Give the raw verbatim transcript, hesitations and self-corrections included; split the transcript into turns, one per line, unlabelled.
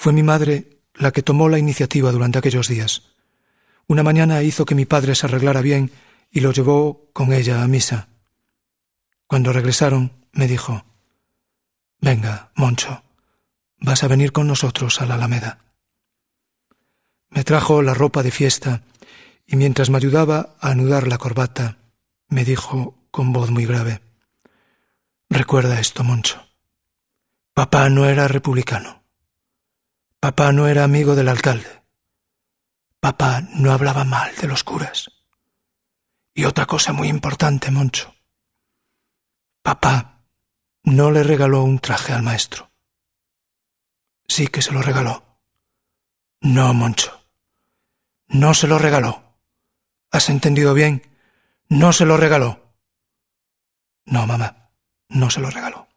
Fue mi madre la que tomó la iniciativa durante aquellos días. Una mañana hizo que mi padre se arreglara bien y lo llevó con ella a misa. Cuando regresaron, me dijo: «Venga, Moncho, vas a venir con nosotros a la Alameda». Me trajo la ropa de fiesta y mientras me ayudaba a anudar la corbata, me dijo con voz muy grave: «Recuerda esto, Moncho. Papá no era republicano. Papá no era amigo del alcalde. Papá no hablaba mal de los curas. Y otra cosa muy importante, Moncho. Papá no le regaló un traje al maestro. Sí que se lo regaló. No, Moncho. No se lo regaló. ¿Has entendido bien? No se lo regaló». «No, mamá, no se lo regaló».